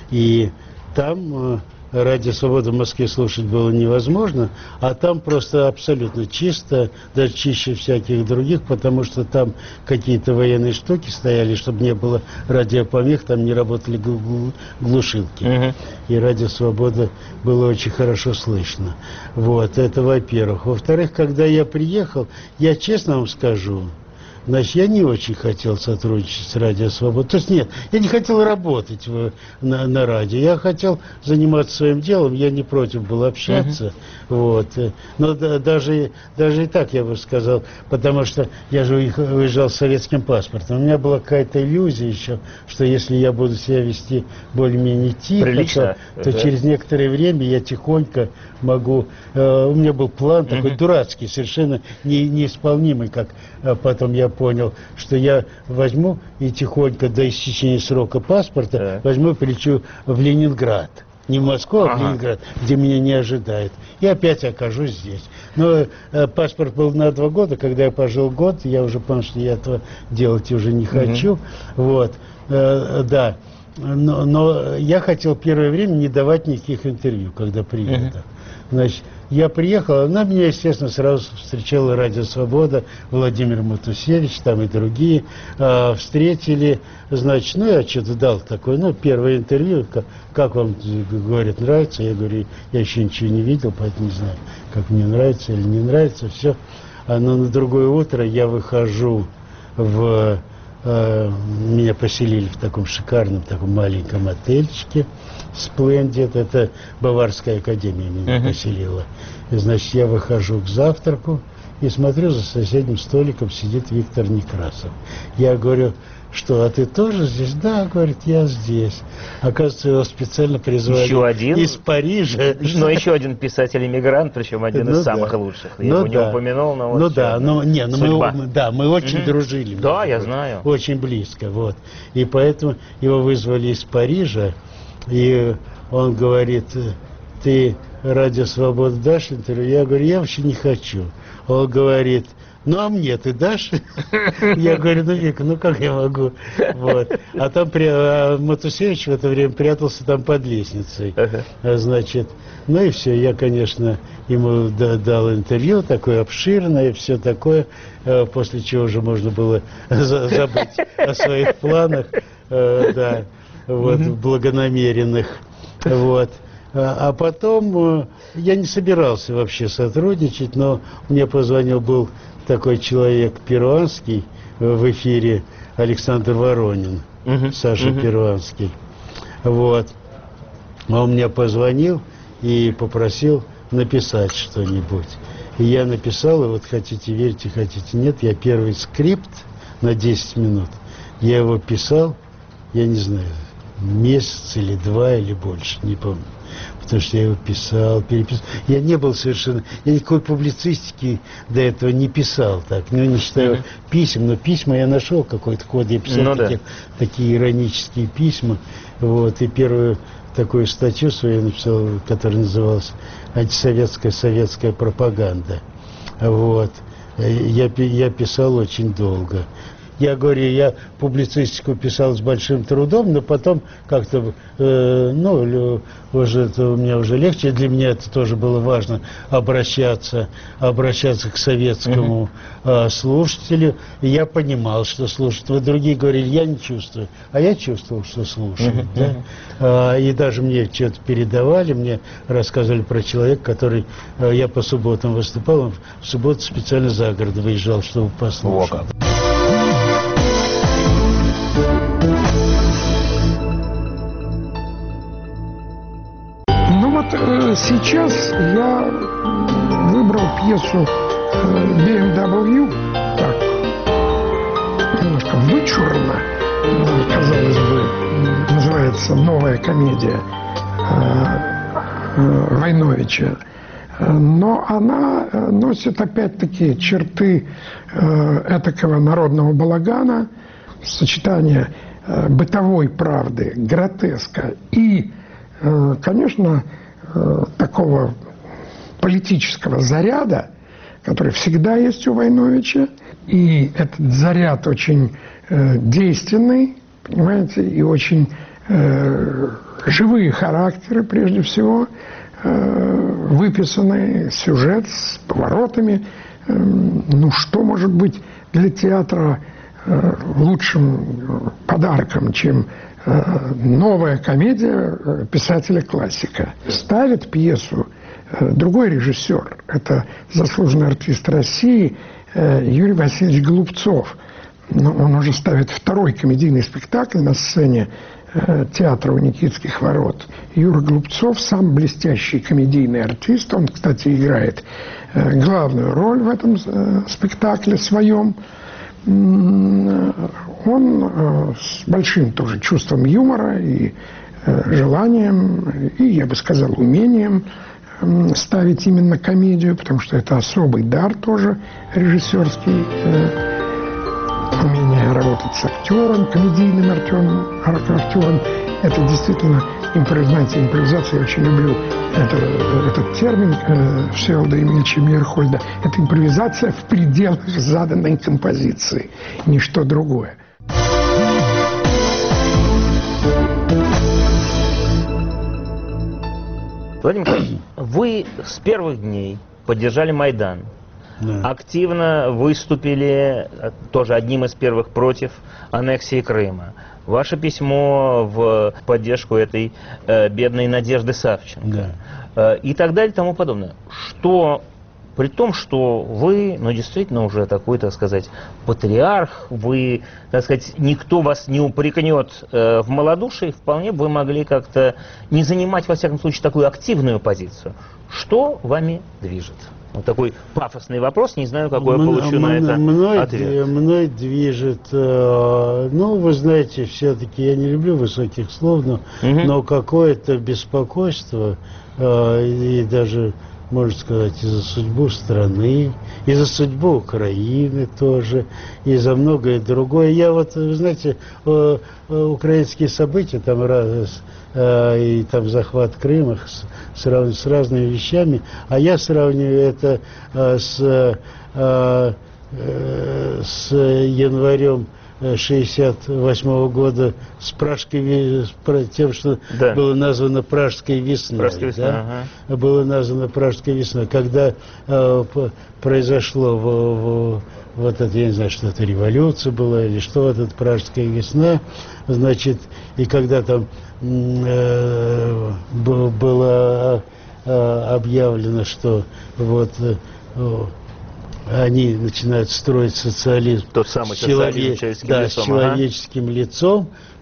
и там э, Радио Свобода в Москве слушать было невозможно, а там просто абсолютно чисто, даже чище всяких других, потому что там какие-то военные штуки стояли, чтобы не было радиопомех, там не работали глушилки. Uh-huh. И Радио Свобода было очень хорошо слышно. Вот, это во-первых. Во-вторых, когда я приехал, я честно вам скажу, значит, я не очень хотел сотрудничать с Радио Свобода. То есть нет, я не хотел работать в, на, на радио. Я хотел заниматься своим делом, я не против был общаться. Uh-huh. Вот. Но да, даже, даже и так я бы сказал, потому что я же уезжал с советским паспортом. У меня была какая-то иллюзия еще, что если я буду себя вести более-менее тихо, Прилично, то, то через некоторое время я тихонько могу... Э, у меня был план uh-huh. такой дурацкий, совершенно не, неисполнимый, как э, потом я понял, что я возьму и тихонько до истечения срока паспорта yeah. возьму и полечу в Ленинград. Не в Москву, а в ага. Ленинград, где меня не ожидает. И опять окажусь здесь. Но э, паспорт был на два года. Когда я пожил год, я уже понял, что я этого делать уже не хочу. Mm-hmm. Вот. Э, да. Но, но я хотел первое время не давать никаких интервью, когда приеду. Mm-hmm. Значит, я приехал, она меня, естественно, сразу встречала Радио Свобода, Владимир Матусевич, там и другие, э, встретили, значит, ну, я что-то дал такое, ну, первое интервью, как, как вам, говорят, нравится, я говорю, я еще ничего не видел, поэтому не знаю, как мне нравится или не нравится, все. А, но на другое утро я выхожу в... Э, меня поселили в таком шикарном, таком маленьком отельчике, Сплендид, это Баварская академия меня uh-huh. поселила. И, значит, я выхожу к завтраку и смотрю, за соседним столиком сидит Виктор Некрасов. Я говорю, что, а ты тоже здесь? Да, говорит, я здесь. Оказывается, его специально призвали еще один? Из Парижа. Но еще один писатель-иммигрант, причем один ну, из да. самых лучших. Я ну, его да. не упомянул, но вот ну да, но, не, но мы, да, мы очень угу. дружили. Да, я знаю. Очень близко, вот. И поэтому его вызвали из Парижа, и он говорит, ты Радио Свобода дашь интервью? Я говорю, я вообще не хочу. Он говорит, ну, а мне ты дашь? Я говорю, ну, Вика, ну, как я могу? Вот. А там а Матусевич в это время прятался там под лестницей. Значит, ну и все. Я, конечно, ему дал интервью, такое обширное, все такое, после чего уже можно было забыть о своих планах, да, вот, благонамеренных. Вот. А потом я не собирался вообще сотрудничать, но мне позвонил был такой человек перуанский в эфире, Александр Воронин, uh-huh. Саша uh-huh. Перуанский. Вот. Он мне позвонил и попросил написать что-нибудь. И я написал, и вот хотите верьте, хотите нет, я первый скрипт на десять минут Я его писал, я не знаю, месяц или два, или больше, не помню. Потому что я его писал, переписал. Я не был совершенно... Я никакой публицистики до этого не писал так. Ну, не считаю uh-huh. писем, но письма я нашел какой-то код. Я писал ну, такие, да. такие иронические письма. Вот. И первую такую статью свою я написал, которая называлась «Антисоветская советская пропаганда». Вот. Я, я писал очень долго. Я говорю, я публицистику писал с большим трудом, но потом как-то, э, ну, уже это у меня уже легче. Для меня это тоже было важно, обращаться, обращаться к советскому э, слушателю. И я понимал, что слушают. Вот другие говорили, я не чувствую. А я чувствовал, что слушают. Uh-huh. Да? А, и даже мне что-то передавали, мне рассказывали про человека, который... Э, я по субботам выступал, он в субботу специально за город выезжал, чтобы послушать. Сейчас я выбрал пьесу би эм дабл ю, так, немножко вычурно, казалось бы, называется «Новая комедия» Войновича. Но она носит опять-таки черты этакого народного балагана, сочетание бытовой правды, гротеска и, конечно, такого политического заряда, который всегда есть у Войновича, и этот заряд очень э, действенный, понимаете, и очень э, живые характеры, прежде всего, э, выписанный сюжет с поворотами. Э, ну, что может быть для театра э, лучшим подарком, чем новая комедия писателя-классика. Ставит пьесу другой режиссер. Это заслуженный артист России Юрий Васильевич Голубцов. Но он уже ставит второй комедийный спектакль на сцене театра у Никитских ворот. Юра Голубцов сам блестящий комедийный артист. Он, кстати, играет главную роль в этом спектакле своем. Он с большим тоже чувством юмора и желанием, и, я бы сказал, умением ставить именно комедию, потому что это особый дар тоже режиссерский, умение работать с актером, комедийным актером. Это действительно импровизация. Импровизация, я очень люблю это, этот термин э, Всеволода Емельевича Мейерхольда. Это импровизация в пределах заданной композиции, ничто другое. Владимир Николаевич, вы с первых дней поддержали Майдан. Да. Активно выступили, тоже одним из первых, против аннексии Крыма. Ваше письмо в поддержку этой э, бедной Надежды Савченко. Да. Э, и так далее и тому подобное. Что, при том, что вы, ну, действительно уже такой, так сказать, патриарх, вы, так сказать, никто вас не упрекнет э, в малодушии, вполне бы вы могли как-то не занимать, во всяком случае, такую активную позицию. Что вами движет? Вот такой пафосный вопрос, не знаю, какой я получу на это мной, ответ. Мной движет, э, ну, вы знаете, все-таки я не люблю высоких слов, но, угу. но какое-то беспокойство, э, и даже, можно сказать, и за судьбу страны, и за судьбу Украины тоже, и за многое другое. Я вот, вы знаете, э, э, украинские события, там раз, э, и там захват Крыма, сравнивать с разными вещами, а я сравниваю это э, с, э, э, с январем шестьдесят восьмого года, с Пражской, с тем, что да. было названо Пражской весной. Пражской весной, да? Ага. Было названо Пражской весной. Когда э, произошло в, в, вот это, я не знаю, что это революция была или что, вот эта Пражская весна, значит, и когда там э, было э, объявлено, что вот э, они начинают строить социализм, тот самый с, человек, человеческим, да, лицом, с человеческим ага. лицом,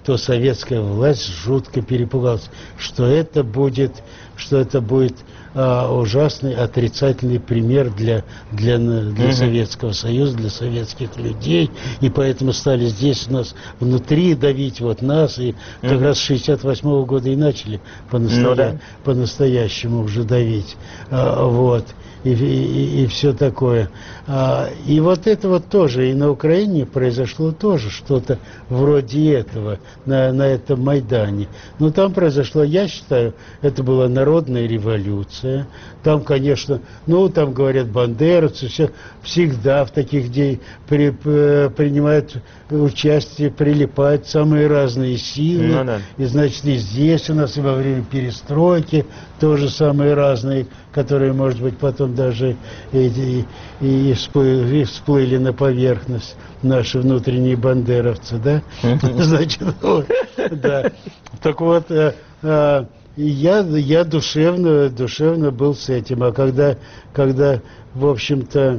то советская власть жутко перепугалась, что это будет, что это будет а, ужасный отрицательный пример для, для, для mm-hmm. Советского Союза, для советских людей, и поэтому стали здесь у нас внутри давить вот нас, и mm-hmm. как раз с шестьдесят восьмого года и начали по-настоя... ну, да. по-настоящему уже давить, а, вот. И, и, и все такое. А, и вот это вот тоже, и на Украине произошло тоже что-то вроде этого, на, на этом Майдане. Но там произошло, я считаю, это была народная революция. Там, конечно, ну, там говорят бандеровцы, все, всегда в таких днях при, при, принимают участие, прилипают самые разные силы. Ну, да. И, значит, и здесь у нас и во время перестройки тоже самые разные, которые, может быть, потом даже и, и, и, всплыли, и всплыли на поверхность, наши внутренние бандеровцы, да? Значит, вот, да. Так вот, я, я душевно, душевно был с этим, а когда, когда в общем-то,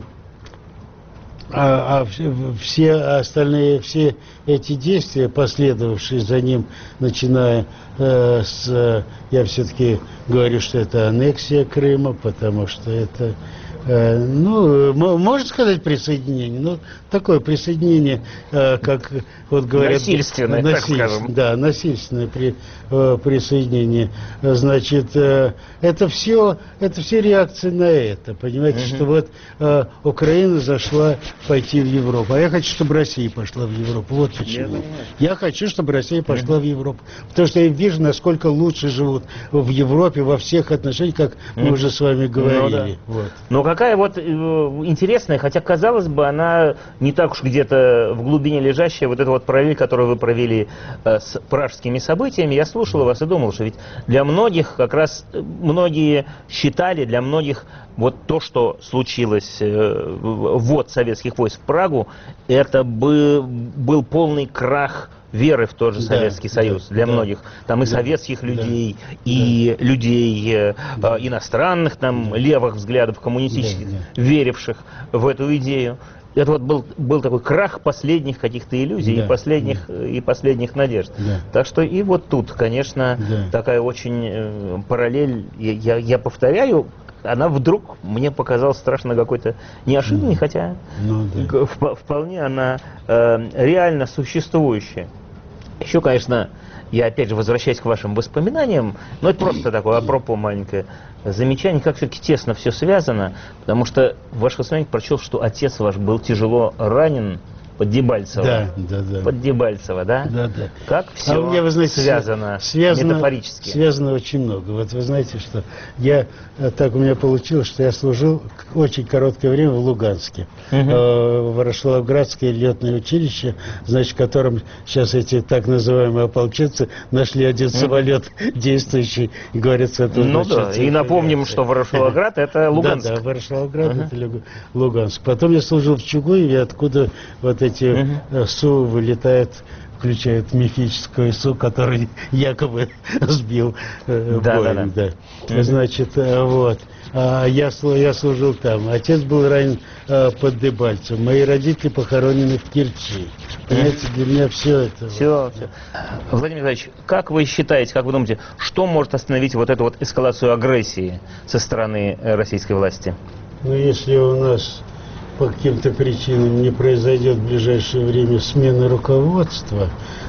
А, а все остальные, все эти действия, последовавшие за ним, начиная э, с, я все-таки говорю, что это аннексия Крыма, потому что это, э, ну, можно сказать присоединение, ну, такое присоединение, э, как вот говорят... Насильственное, насиль... так скажем. Да, насильственное при, э, присоединение. Значит, э, это все, это все реакции на это, понимаете, угу. что вот э, Украина зашла пойти в Европу, а я хочу, чтобы Россия пошла в Европу, вот почему. Я, я хочу, чтобы Россия пошла угу. в Европу, потому что я вижу, насколько лучше живут в Европе во всех отношениях, как угу. мы уже с вами говорили. Ну, да. вот. Но какая вот э, интересная, хотя, казалось бы, она не так уж где-то в глубине лежащая, вот эта вот параллель, которую вы провели э, с пражскими событиями, я слушал вас и думал, что ведь для многих, как раз многие считали, для многих вот то, что случилось, э, ввод советских войск в Прагу, это бы, был полный крах веры в тот же да, Советский Союз да, для да, многих. Там и да, советских людей, да, и да. людей да. э, иностранных, там, да. левых взглядов, коммунистических, да, да. веривших в эту идею. Это вот был, был такой крах последних каких-то иллюзий да, и, последних, да. и последних надежд. Да. Так что и вот тут, конечно, да. такая очень э, параллель, я, я повторяю, она вдруг мне показалась страшно какой-то неожиданной, ну, хотя ну, да. вп вполне она э, реально существующая. Еще, конечно, я опять же возвращаюсь к вашим воспоминаниям, но это просто такое апропо маленькое замечание, как все-таки тесно все связано, потому что в ваших воспоминаниях прочел, что отец ваш был тяжело ранен под Дебальцево. Да, да, да. Под Дебальцево, да? Да, да. Как все а у меня, вы знаете, связано, связано метафорически? Связано очень много. Вот вы знаете, что я, так у меня получилось, что я служил очень короткое время в Луганске. Угу. Э, в Ворошиловградское летное училище, значит, в котором сейчас эти так называемые ополченцы нашли один угу. самолет действующий, и говорят, с этого ну да, и напомним, авиация. Что Ворошиловград это Луганск. Да, да, Ворошиловград угу. это Луганск. Потом я служил в Чугуеве, откуда вот эти угу. СУ вылетают, включает мифическую СУ, который якобы сбил э, да, Боинг. Да, да. Да. Значит, э, вот. А я, я служил там. Отец был ранен э, под Дебальцевым. Мои родители похоронены в Керчи. Понимаете, для меня все это... Все, все. Владимир Николаевич, как вы считаете, как вы думаете, что может остановить вот эту вот эскалацию агрессии со стороны российской власти? Ну, если у нас по каким-то причинам не произойдет в ближайшее время смена руководства,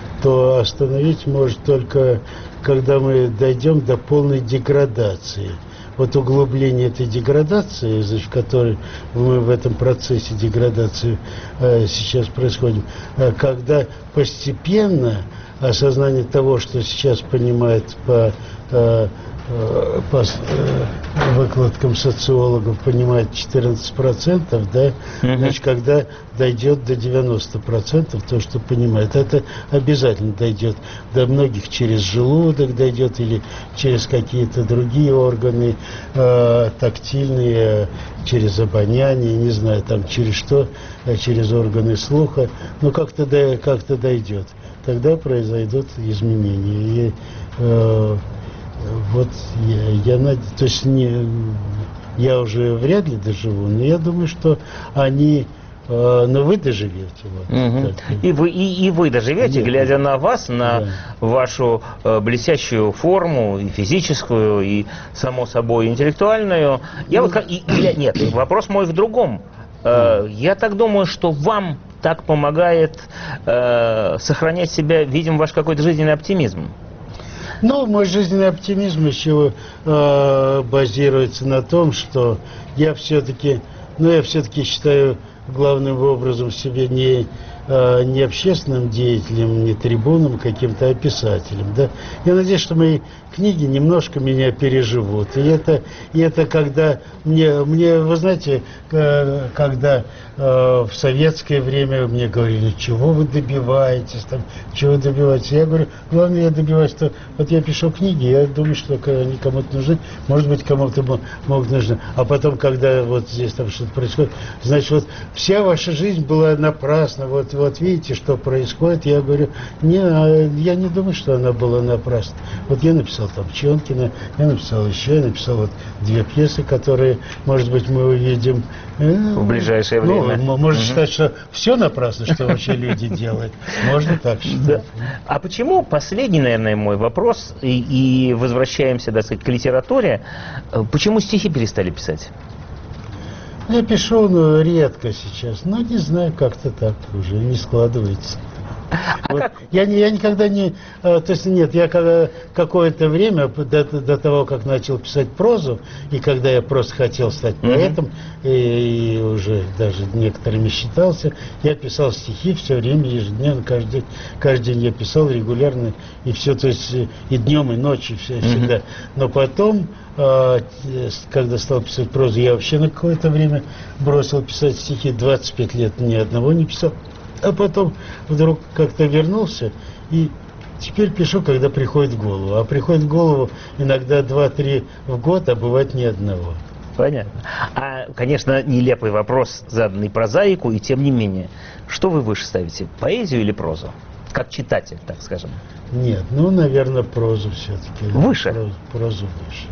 то остановить может только, когда мы дойдем до полной деградации. Вот углубление этой деградации, значит, в которой мы в этом процессе деградации э, сейчас происходим, э, когда постепенно осознание того, что сейчас понимает по э, по выкладкам социологов понимает четырнадцать процентов, да, uh-huh. значит, когда дойдет до девяноста процентов, то, что понимает, это обязательно дойдет до многих через желудок дойдет или через какие-то другие органы э, тактильные, через обоняние, не знаю, там через что, через органы слуха, но как-то до, как-то дойдет. Тогда произойдут изменения. И, э, Вот я, я надеюсь, то есть не, я уже вряд ли доживу, но я думаю, что они э, но вы доживете. Вот, угу. и, вы, и, и вы доживете, Нет. глядя на вас, на да. вашу э, блестящую форму, и физическую, и, само собой, интеллектуальную. Я ну, вот, и, и, нет, вопрос мой в другом. Э, я так думаю, что вам так помогает э, сохранять себя, видим, ваш какой-то жизненный оптимизм. Ну, мой жизненный оптимизм еще э, базируется на том, что я все-таки, ну, я все-таки считаю главным образом себе не, э, не общественным деятелем, не трибуном каким-то, а писателем, да. Я надеюсь, что мои книги немножко меня переживут. И это, и это когда мне, мне, вы знаете, э, когда э, в советское время мне говорили, чего вы добиваетесь, там, чего вы добиваетесь. Я говорю, главное, я добиваюсь, что вот я пишу книги, я думаю, что они кому-то нужны, может быть, кому-то могут нужны. А потом, когда вот здесь там что-то происходит, значит, вот вся ваша жизнь была напрасна, вот, вот видите, что происходит. Я говорю, не, я не думаю, что она была напрасна. Вот я написал там Чонкина, я написал еще, я написал вот две пьесы, которые, может быть, мы увидим в ближайшее время. Ну, можно угу. считать, что все напрасно, что вообще люди делают. Можно так считать. Да. А почему, последний, наверное, мой вопрос, и, и возвращаемся, так сказать, к литературе, почему стихи перестали писать? Я пишу, но редко сейчас. Ну, не знаю, как-то так уже не складывается. А вот. как? я, я никогда не... То есть нет, я какое-то время, до, до того, как начал писать прозу, и когда я просто хотел стать поэтом, mm-hmm. и, и уже даже некоторыми считался, я писал стихи все время, ежедневно, каждый день, каждый день я писал регулярно, и все, то есть и днем, и ночью, все, mm-hmm. всегда. Но потом, когда стал писать прозу, я вообще на какое-то время бросил писать стихи, двадцать пять лет ни одного не писал. А потом вдруг как-то вернулся, и теперь пишу, когда приходит в голову. А приходит в голову иногда два-три в год, а бывает ни одного. Понятно. А, конечно, нелепый вопрос, заданный прозаику, и тем не менее. Что вы выше ставите, поэзию или прозу? Как читатель, так скажем. Нет, ну, наверное, прозу все-таки. Выше? Прозу, прозу выше,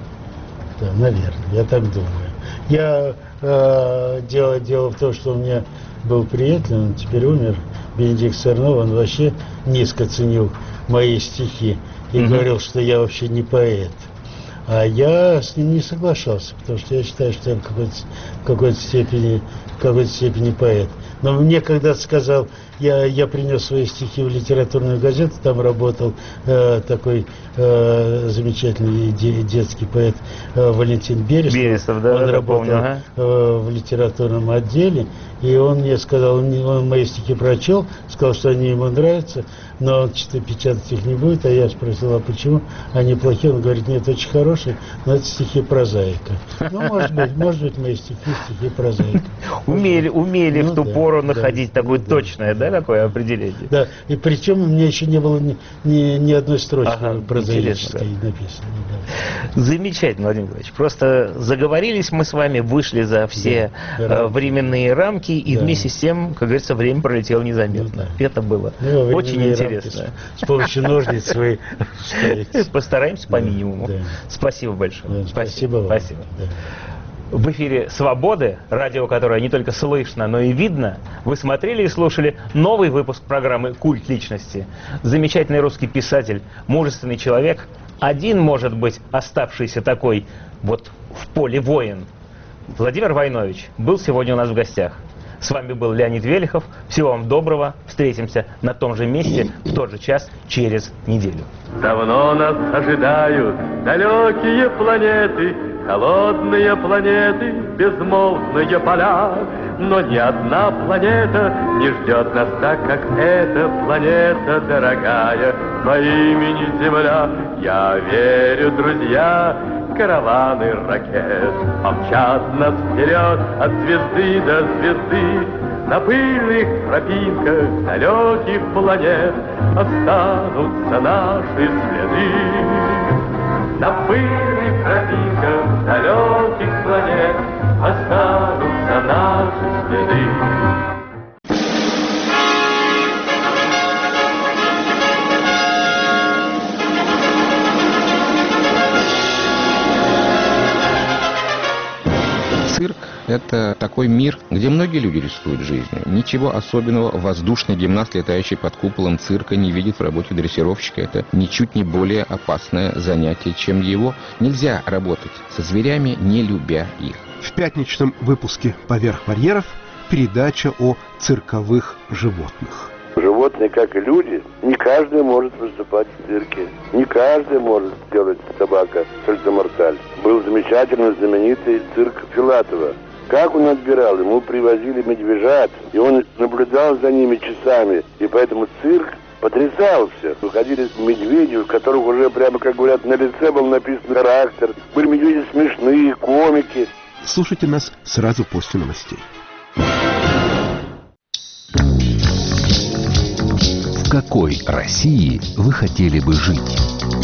да. Да, наверное, я так думаю. Я, э, дело, дело в том, что у меня был приятель, он теперь умер, Бенедикт Сорнов, он вообще низко ценил мои стихи и mm-hmm. говорил, что я вообще не поэт. А я с ним не соглашался, потому что я считаю, что я в какой-то, в какой-то степени, в какой-то степени поэт. Но мне когда-то сказал, я, я принес свои стихи в литературную газету, там работал э, такой э, замечательный де, детский поэт э, Валентин Берестов. Берестов, да, он да, работал помню, ага. э, в литературном отделе, и он мне сказал, он, он мои стихи прочел, сказал, что они ему нравятся, но он что-то печатать их не будет, а я спросил, а почему они плохие? Он говорит, нет, очень хорошие, но это стихи прозаика. Ну, может быть, может быть, мои стихи, стихи прозаика. Умели, умели в ту пору находить такое точное, да, такое определение? Да, и причем у меня еще не было ни, ни, ни одной строчки ага, прозаической написано. Да. Замечательно, Владимир Николаевич. Просто заговорились мы с вами, вышли за все да, э, временные рамки, и да. вместе с тем, как говорится, время пролетело незаметно. Ну, да. Это было ну, очень интересно. С, с помощью ножниц свои постараемся по минимуму. Спасибо большое. Спасибо вам. Спасибо. В эфире «Свободы», радио, которое не только слышно, но и видно. Вы смотрели и слушали новый выпуск программы «Культ личности». Замечательный русский писатель, мужественный человек, один, может быть, оставшийся такой вот в поле воин. Владимир Войнович был сегодня у нас в гостях. С вами был Леонид Велихов. Всего вам доброго. Встретимся на том же месте в тот же час через неделю. Давно нас ожидают далекие планеты, холодные планеты, безмолвные поля. Но ни одна планета не ждет нас так, как эта планета дорогая по имени Земля. Я верю, друзья, караваны ракет помчат нас вперед от звезды до звезды. На пыльных тропинках далеких планет останутся наши следы. На пыльных тропинках далеких планет останутся наши следы. Цирк – это Это такой мир, где многие люди рискуют жизнью. Ничего особенного воздушный гимнаст, летающий под куполом цирка, не видит в работе дрессировщика. Это ничуть не более опасное занятие, чем его. Нельзя работать со зверями, не любя их. В пятничном выпуске «Поверх барьеров» передача о цирковых животных. Животные, как и люди, не каждый может выступать в цирке. Не каждый может сделать собака сальто-морталь. Был замечательно знаменитый цирк Филатова. Как он отбирал? Ему привозили медвежат, и он наблюдал за ними часами. И поэтому цирк потрясался. Выходили медведи, у которых уже, прямо как говорят, на лице был написан характер. Были медведи смешные, комики. Слушайте нас сразу после новостей. В какой России вы хотели бы жить?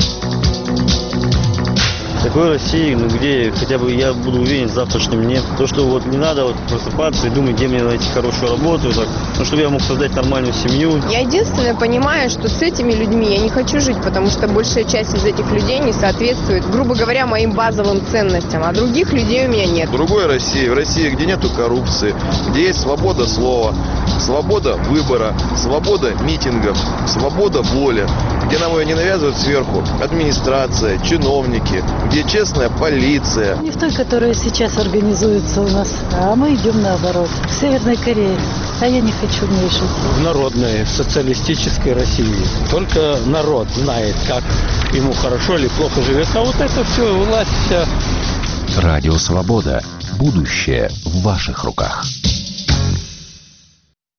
В такой России, ну, где хотя бы я буду уверен в завтрашнем дне. То, что вот не надо вот просыпаться и думать, где мне найти хорошую работу, так, ну, чтобы я мог создать нормальную семью. Я единственное понимаю, что с этими людьми я не хочу жить, потому что большая часть из этих людей не соответствует, грубо говоря, моим базовым ценностям, а других людей у меня нет. В другой России, в России, где нету коррупции, где есть свобода слова, свобода выбора, свобода митингов, свобода воли, где нам ее не навязывают сверху администрация, чиновники, где честная полиция. Не в той, которая сейчас организуется у нас, а мы идем наоборот, к Северной Корее. А я не хочу в ней жить. В народной, социалистической России. Только народ знает, как ему хорошо или плохо живется. А вот это все, власть вся. Радио Свобода. Будущее в ваших руках.